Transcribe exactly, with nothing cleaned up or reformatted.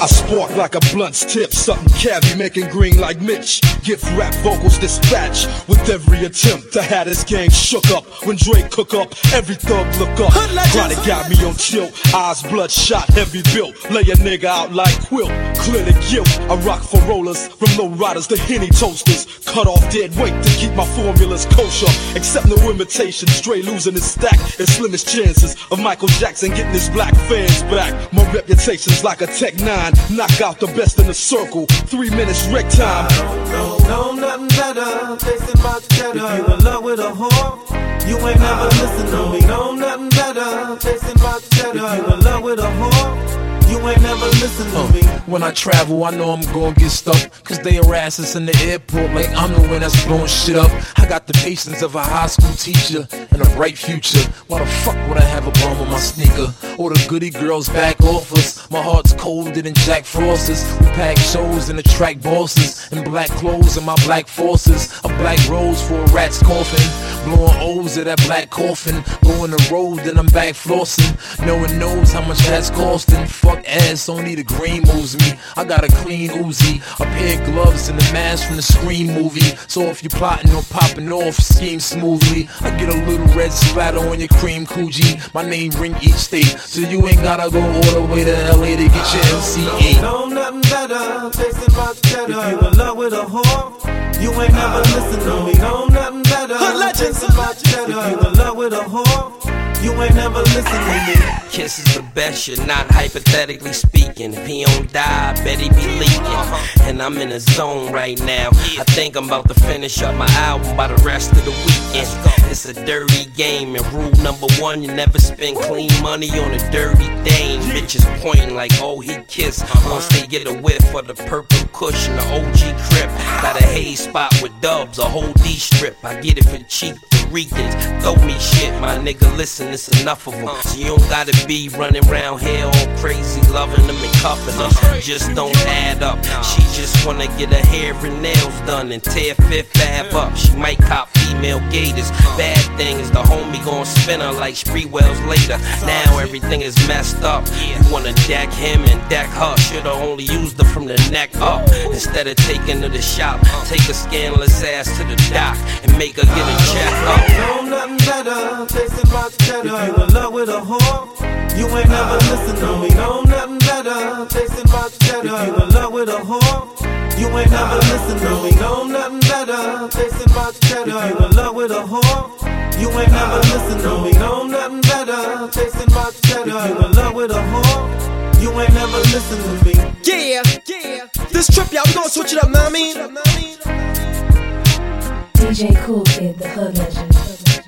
I spark like a blunt's tip, something cavi making green like Mitch. Gift rap vocals dispatch with every attempt to have this gang shook up. When Drake cook up, every thug look up. Chronic got me on chill, eyes bloodshot, heavy built. Lay a nigga out like quilt, clear the guilt. I rock for rollers, from low riders to Henny toasters. Cut off dead weight to keep my formulas kosher. Accept no imitation, straight losing his stack. It's slimmest chances of Michael Jackson getting his black fans back. My reputation's like a Tech nine, knock out the best in the circle. Three minutes wreck time. No, no, nothing better, tasting my cheddar. If you in love with a whore, you ain't never listen to me. No, nothing better, tasting my cheddar. If you in love with a whore, you ain't never listen to uh, me. When I travel, I know I'm gonna get stuck, cause they harass us in the airport like I'm the one that's blowing shit up. I got the patience of a high school teacher and a bright future. Why the fuck would I have a bum on my sneaker? Or the goody girls back off us. My heart's colder than Jack Frost's. We pack shows and attract bosses, in black clothes and my black forces. A black rose for a rat's coffin, blowing O's at that black coffin. Going the road, then I'm back flossing. No one knows how much that's costing. Fuck ass, only the green moves me. I got a clean Uzi, a pair of gloves and a mask from the Scream movie. So if you plotting or popping off, scheme smoothly. I get a little red splatter on your cream Coogee. My name ring each state, so you ain't gotta go all the way to L A to get your M C A. No, no, nothing better, tasting my cheddar. If you in love with a whore, you ain't never listen to me. No, nothing better, tasting my cheddar. If you in love with a whore, you ain't never listen to me. Kiss is the best, you're not hypothetically speaking. If he don't die, I bet he be leaking. And I'm in a zone right now. I think I'm about to finish up my album by the rest of the weekend. It's a dirty game, and rule number one, you never spend clean money on a dirty dame. Bitches pointing like, oh, he kissed. Once they get a whiff of the purple cushion, the O G crib. Got a haze spot with dubs, a whole D strip. I get it for cheap. Ricans, throw me shit, my nigga, listen, it's enough of them. So you don't gotta be running around here all crazy, loving them and cuffing them. Just don't add up. She just wanna get her hair and nails done and tear Fifth Ave up. She might cop female gators. Bad thing is the homie gon' spin her like Spreewells later. Now everything is messed up. You wanna deck him and deck her. Should've only used her from the neck up. Instead of taking her to the shop, take a scandalous ass to the dock and make her get a check up. No, nothing better, tasting my cheddar. If you in love with a whore, you ain't never listen to me. No, nothing better, tasting my cheddar. If you in love with a whore, you ain't never listen to me. No, nothing better, tasting my cheddar. If you in love with a whore, you ain't never listen to me. No, nothing better, tasting my cheddar. If you in love with a whore, you ain't never listen to me. Yeah, yeah. This trip, y'all, we gon' switch it up, know what I mean? D J Cool Kid, the hood legend.